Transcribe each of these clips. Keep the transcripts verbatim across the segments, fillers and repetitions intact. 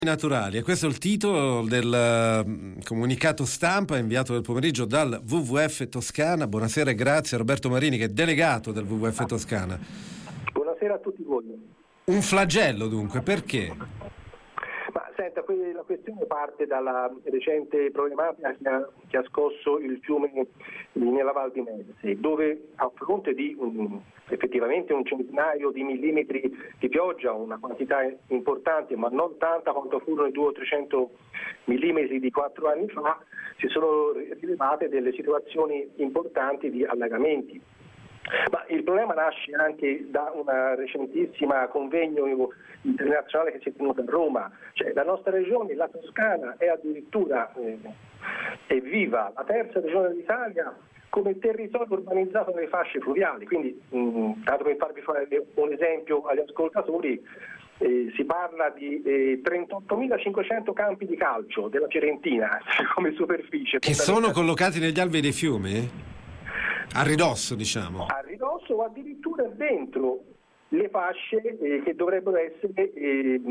Naturali, e questo è il titolo del uh, comunicato stampa inviato del pomeriggio dal W W F Toscana. Buonasera e grazie a Roberto Marini, che è delegato del W W F Toscana. Buonasera a tutti voi. Un flagello dunque, perché? Ma senta, la questione parte dalla recente problematica che ha, che ha scosso il fiume nella Val di Mezze, dove a fronte di un, effettivamente un centinaio di millimetri di pioggia, una quantità importante ma non tanta quanto furono i duecento o trecento millimetri di quattro anni fa, si sono rilevate delle situazioni importanti di allagamenti. Ma il problema nasce anche da una recentissima convegno internazionale che si è tenuto a Roma. Cioè, la nostra regione, la Toscana, è addirittura eh, è viva, la terza regione d'Italia come territorio urbanizzato nelle fasce fluviali. Quindi, mh, tanto per farvi fare un esempio agli ascoltatori, eh, si parla di eh, trentottomilacinquecento campi di calcio della Fiorentina come superficie. Che sono collocati negli alvei dei fiumi? A ridosso, diciamo. A ridosso o addirittura dentro le fasce eh, che dovrebbero essere eh,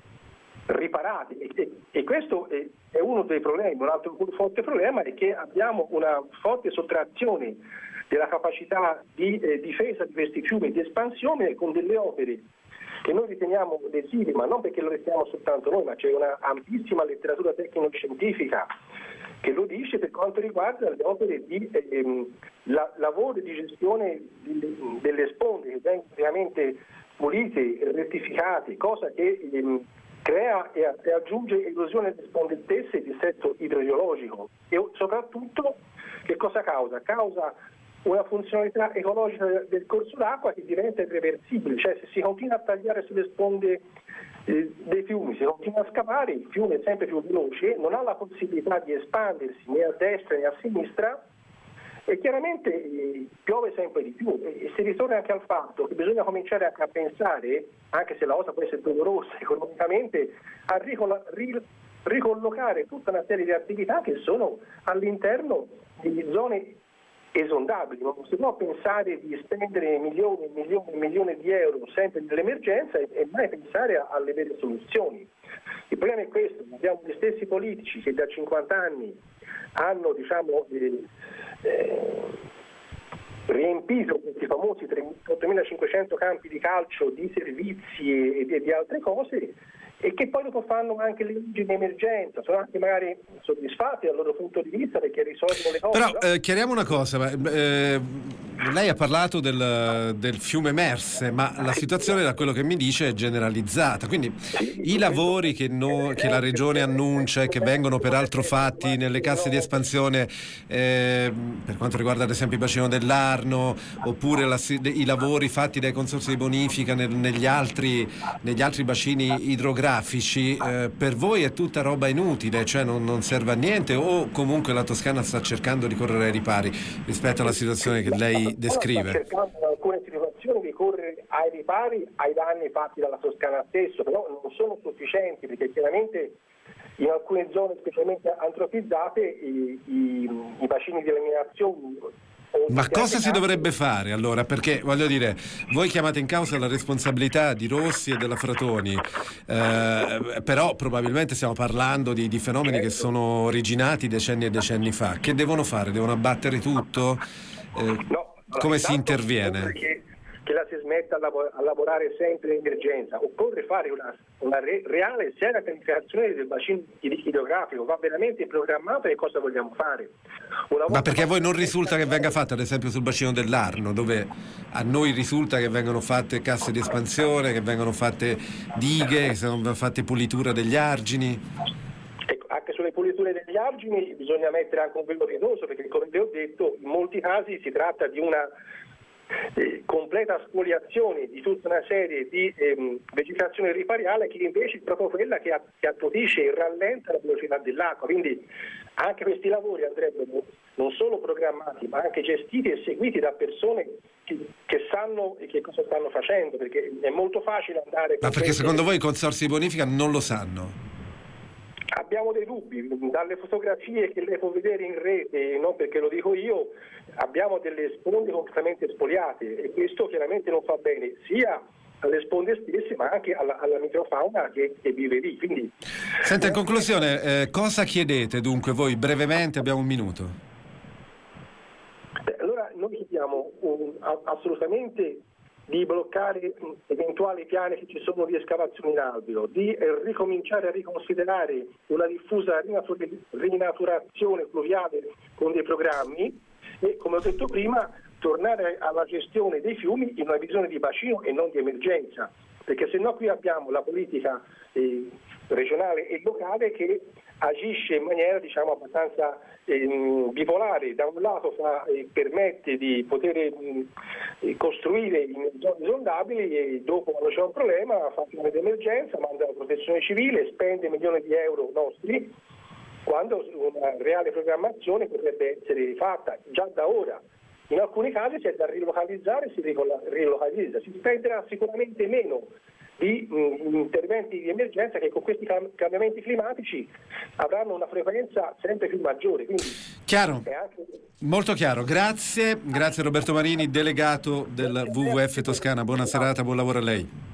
riparate. E, e, e questo è, è uno dei problemi. Un altro forte problema è che abbiamo una forte sottrazione della capacità di eh, difesa di questi fiumi e di espansione con delle opere che noi riteniamo lesive, ma non perché lo restiamo soltanto noi, ma c'è una ampissima letteratura tecnico-scientifica che lo dice per quanto riguarda le opere di ehm, la, lavori di gestione delle, delle sponde che vengono veramente pulite e rettificate, cosa che ehm, crea e, e aggiunge erosione delle sponde stesse e dissesto idrogeologico. E soprattutto che cosa causa? Causa una funzionalità ecologica del corso d'acqua che diventa irreversibile, cioè se si continua a tagliare sulle sponde eh, dei fiumi, se continua a scavare, il fiume è sempre più veloce, non ha la possibilità di espandersi né a destra né a sinistra e chiaramente eh, piove sempre di più e, e si ritorna anche al fatto che bisogna cominciare anche a pensare, anche se la cosa può essere dolorosa economicamente, a ricol- ri- ricollocare tutta una serie di attività che sono all'interno di zone esondabili. Non si può pensare di spendere milioni e milioni e milioni di euro sempre nell'emergenza e, e mai pensare a, alle vere soluzioni. Il problema è questo: abbiamo gli stessi politici che da cinquanta anni hanno diciamo eh, eh, riempito questi famosi trentottomilacinquecento campi di calcio di servizi e, e di altre cose, e che poi dopo fanno anche le leggi di emergenza, sono anche magari soddisfatti dal loro punto di vista perché risolvono le cose. Però no? eh, chiariamo una cosa, eh, lei ha parlato del, del fiume Merse, ma la situazione da quello che mi dice è generalizzata, quindi i lavori che, no, che la regione annuncia e che vengono peraltro fatti nelle casse di espansione eh, per quanto riguarda ad esempio il bacino dell'Arno, oppure la, i lavori fatti dai consorzi di bonifica nel, negli, altri, negli altri bacini idrografici, Eh, per voi è tutta roba inutile, cioè non, non serve a niente, o comunque la Toscana sta cercando di correre ai ripari rispetto alla situazione che lei descrive? Sta cercando in alcune situazioni di correre ai ripari ai danni fatti dalla Toscana stesso, però non sono sufficienti perché chiaramente in alcune zone specialmente antropizzate i, i, i bacini di eliminazione. Ma cosa si dovrebbe fare allora? Perché voglio dire, voi chiamate in causa la responsabilità di Rossi e della Fratoni, eh, però probabilmente stiamo parlando di, di fenomeni che sono originati decenni e decenni fa. Che devono fare? Devono abbattere tutto? Eh, no, come si interviene? Che, che la si smetta a, lav- a lavorare sempre in emergenza, occorre fare una, una re- reale e seria pianificazione del bacino idrografico, va veramente programmato e cosa vogliamo fare. Una Ma perché a voi non risulta che venga fatta ad esempio sul bacino dell'Arno, dove a noi risulta che vengono fatte casse di espansione, che vengono fatte dighe, che sono fatte pulitura degli argini? Ecco, anche sulle puliture degli argini bisogna mettere anche un velo pietoso, perché come vi ho detto in molti casi si tratta di una Eh, completa spoliazione di tutta una serie di ehm, vegetazione ripariale che invece è proprio quella che, che attutisce e rallenta la velocità dell'acqua, quindi anche questi lavori andrebbero non solo programmati ma anche gestiti e seguiti da persone che, che sanno e che cosa stanno facendo, perché è molto facile andare... Ma perché secondo voi i consorzi di bonifica non lo sanno? Abbiamo dei dubbi, dalle fotografie che lei può vedere in rete, non perché lo dico io, abbiamo delle sponde completamente spoliate e questo chiaramente non fa bene sia alle sponde stesse, ma anche alla, alla microfauna che, che vive lì. Quindi, Senta, in conclusione, eh, cosa chiedete dunque voi brevemente? Abbiamo un minuto. Beh, allora noi chiediamo um, assolutamente di bloccare eventuali piani che ci sono di escavazione in albero, di eh, ricominciare a riconsiderare una diffusa rinatur- rinaturazione fluviale con dei programmi e, come ho detto prima, tornare alla gestione dei fiumi in una visione di bacino e non di emergenza, perché se no qui abbiamo la politica eh, regionale e locale che agisce in maniera diciamo abbastanza eh, bipolare. Da un lato fa, eh, permette di poter eh, costruire in zone esondabili e dopo, quando c'è un problema, fa piani di emergenza, manda la protezione civile, spende milioni di euro nostri, quando una reale programmazione potrebbe essere fatta già da ora. In alcuni casi c'è da rilocalizzare, si rilocalizza, si spenderà sicuramente meno di mh, interventi di emergenza che con questi cam- cambiamenti climatici avranno una frequenza sempre più maggiore. Quindi chiaro, è anche... molto chiaro. Grazie, grazie Roberto Marini, delegato del W W F Toscana. Buona serata, buon lavoro a lei.